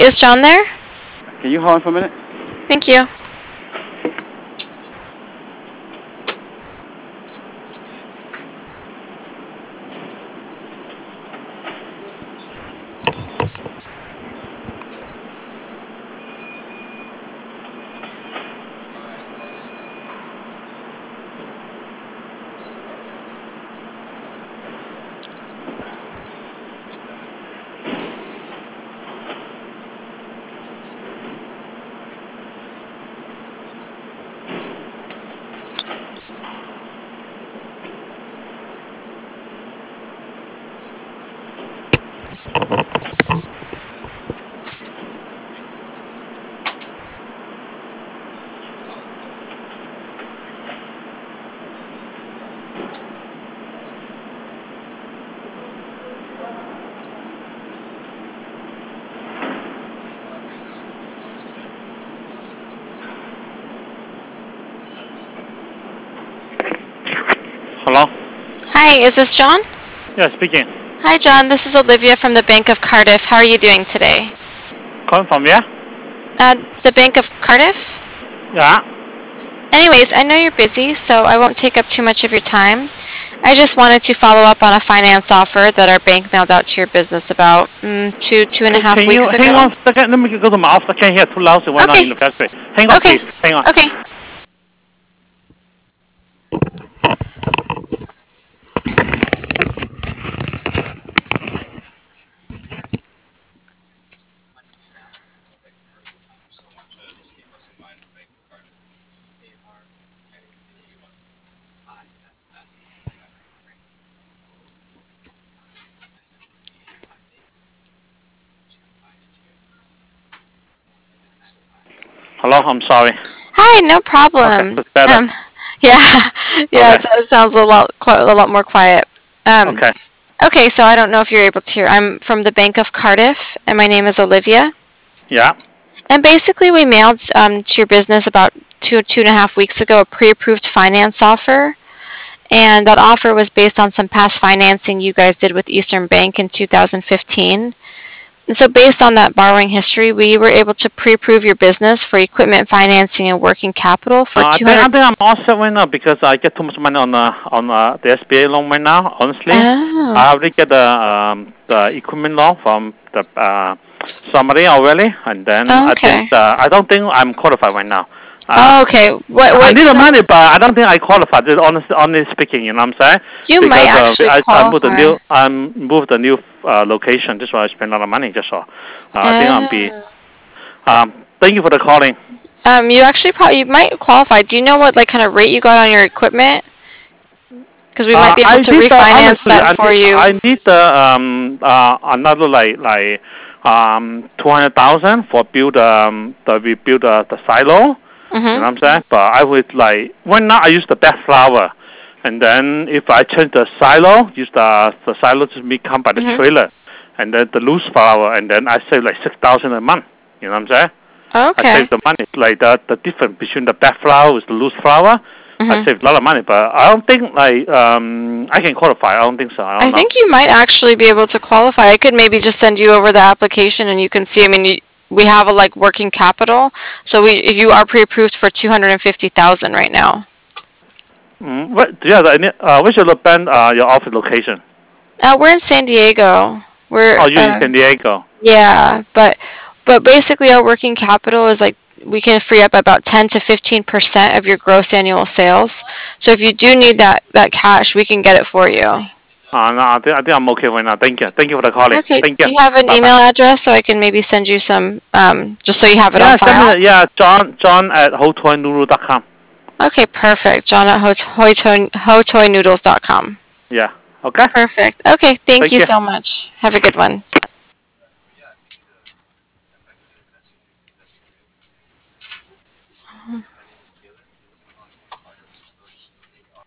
is John there? Can you hold on for a minute? Thank you. Hello? Hi, is this John? Yeah, speaking. Hi, John. This is Olivia from the Bank of Cardiff. How are you doing today? Calling from where? The Bank of Cardiff? Yeah. Anyways, I know you're busy, so I won't take up too much of your time. I just wanted to follow up on a finance offer that our bank mailed out to your business about two and a half weeks ago. Hang on a second. Let me go to my office. I can't hear too loud, so we're not in the factory. Hang on, please. Hang on. Okay. Hello, I'm sorry. Hi, no problem. Okay, better. Yeah, Okay. it sounds a lot more quiet. Okay. Okay, so I don't know if you're able to hear. I'm from the Bank of Cardiff, and my name is Olivia. Yeah. And basically, we mailed to your business about two and a half weeks ago a pre-approved finance offer, and that offer was based on some past financing you guys did with Eastern Bank in 2015. And so based on that borrowing history, we were able to pre-approve your business for equipment financing and working capital for I 200. think I'm all set right now because I get too much money on the SBA loan right now. Honestly, Oh. I already get the equipment loan from the somebody already, and then Oh, I okay. think I don't think I'm qualified right now. Oh, okay. I need the money, but I don't think I qualify. Just honestly speaking, you know what I'm saying? You because might actually qualify. I moved a new location. That's why I spend a lot of money. Just so I think I'll be. Thank you for the calling. You actually you might qualify. Do you know what kind of rate you got on your equipment? Because we might be able to refinance that for you. I need another like 200,000 for build the rebuild the silo. You know what I'm saying? But I would right now I use the best flour, and then if I change the silo, use the silo to me come by the trailer, and then the loose flour, and then I save like 6,000 a month. You know what I'm saying? Okay. I save the money. Like the difference between the best flour with the loose flour. I save a lot of money, but I don't think I can qualify. I don't think so. I don't know. think you might actually be able to qualify. I could maybe just send you over the application and you can see. I mean, we have a working capital, so you are pre-approved for 250,000 right now. Where's your your office location? We're in San Diego. We're you're in San Diego. Yeah, but basically our working capital is we can free up about 10 to 15% of your gross annual sales. So if you do need that cash, we can get it for you. No, I think I'm okay right now. Thank you. Thank you for the calling. Okay. Thank you. Do you have an Bye-bye. email address so I can maybe send you some, just so you have it on file? John at hotoynoodle.com. Okay, perfect. John at hotoynoodles.com. Yeah. Okay. Perfect. Okay, thank you you. so much. Have a good one.